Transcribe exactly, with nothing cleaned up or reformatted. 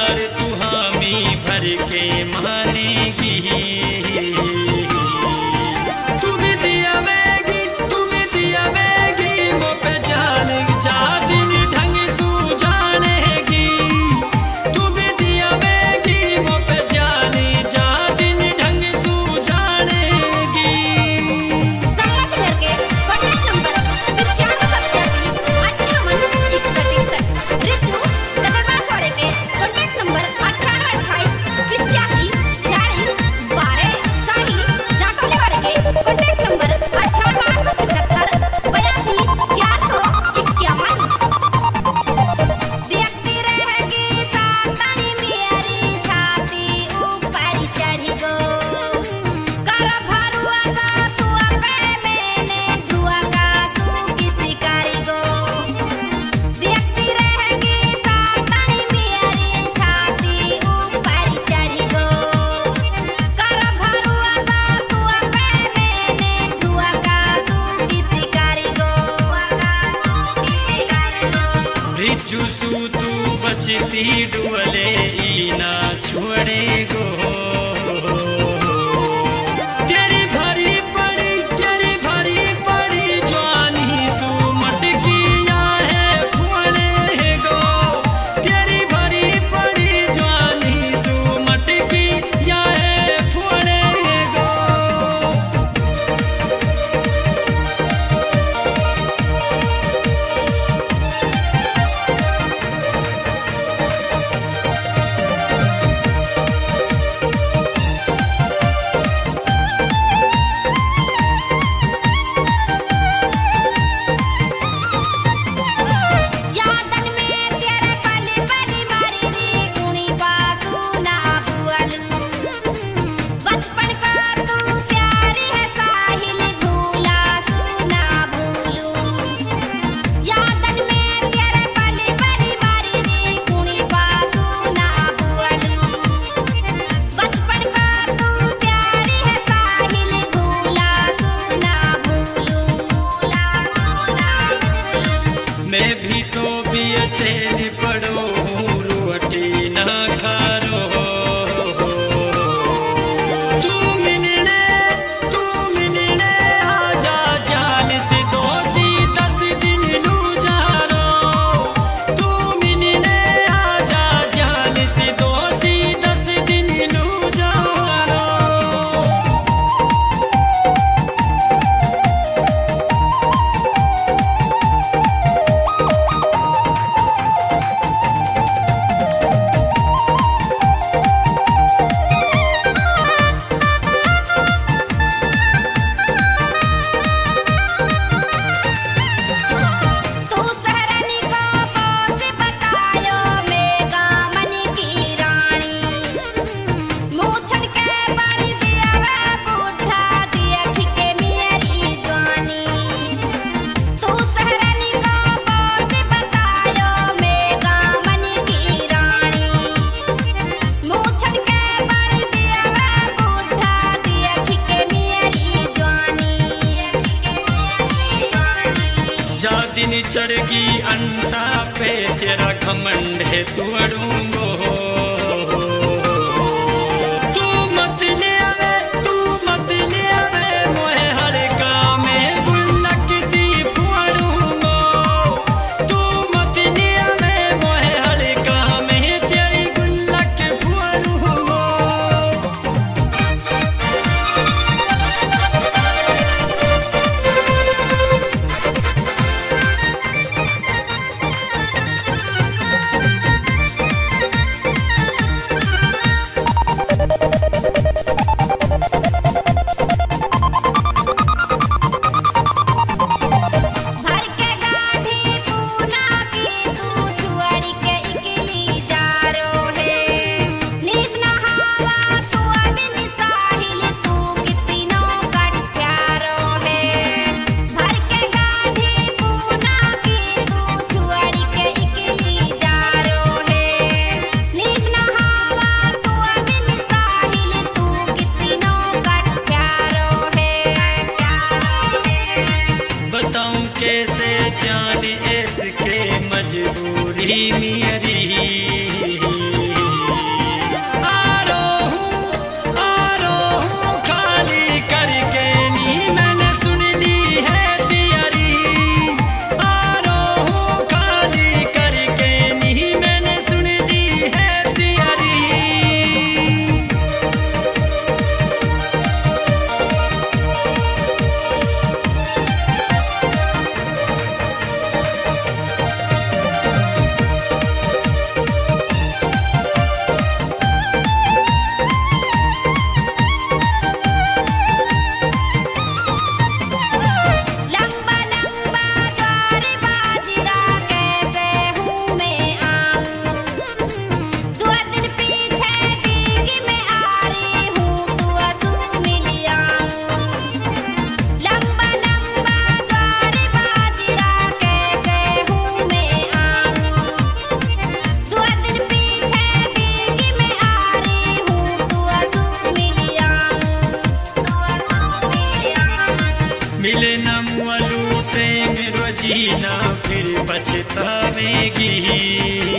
प्यार तू हामी भर के मानेगी। तू भी दिया वेगी तू भी दिया वेगी वो पे जान जा दिन ढंग सू जानेगी। तू भी दिया वेगी वो पे जान जा दिन ढंग सू जानेगी। संगत करके कॉन्टैक्ट नंबर पचानवे सत्तासी अट्ठावन इकसठ इकसठ। रितु कदरवा छोड़े के कॉन्टैक्ट नंबर अट्ठानवे अट्ठाईस पिचासी छियालीस बारह साही। जाटोले वाले के कॉन्टैक्ट नंबर अट्ठावन आठ सौ पचहत्तर बयासी चार सौ इक्यावन। देखती रहेगी सातनी मेरी छाती ऊपर चढ़ी गो। कर भरुआ सा तुआ पे मैंने धुआ का सू की शिकारी गो। देखती रहेगी सातनी मेरी छाती ऊपर चढ़ी गो। कर भरुआ सा तुआ पे मैंने धुआ का सू की शिकारी गो। रिजू सू तू बचती डुअले ई ना छोड़े गो। तेरी भरी पड़ी तेरी भरी पड़ी जवानी सू मटकिया है फुअने गो। तेरी भरी पड़ी जवानी सू मटकिया है फुअने गो। यादन में तेरे पली पली मारी दी गुणी बासु ना भूलू। बचपन का तू प्यारी है साहिल भूला सु ना भूलू। यादन में तेरे पली पली मारी दी गुणी बासु ना भूलू। बचपन का तू प्यारी है साहिल भूला सु ना भूलू। मैं भी तो भी चैन पड़ो रोटी ना खारो। तू मिलने तू मिलने आजा जान से दोषी दस दिन लू जारो। तू मिलने आजा जान से दोषी दस दिन लू जारो। तू सहरनी को बोझ बतायो मेगा मनी की रानी। मूछन के बाली दिया वे बूढ़ा दिया खिके मेरी जवानी। तू सहरनी को बोझ बतायो मेगा मनी की रानी। मूछन के बाली दिया वे बूढ़ा दिया खिके मेरी जवानी। जा दिन चढ़गी अंता पे तेरा घमंड है तू अड़ूंगो। तू मत ले आवे तू मत ले आवे मोहे हड़का में गुल्लक सी फुअड़ूंगो। तू मत ले आवे मोहे हड़का में तेरी गुल्लक फुअड़ूंगो। भर के गाढ़ी पूना की तू छुअड़ी के इकली जारो है। नींद न हावा तू अबिन साहिल तू कितनो कट प्यारो है। भर के गाढ़ी पूना की तू छुअड़ी के इकली जारो है। नींद न हावा तू अबिन साहिल तू कितनो कट प्यारो है। बताऊं कैसे जाने इसके मजबूरी मेरी। जाएगी।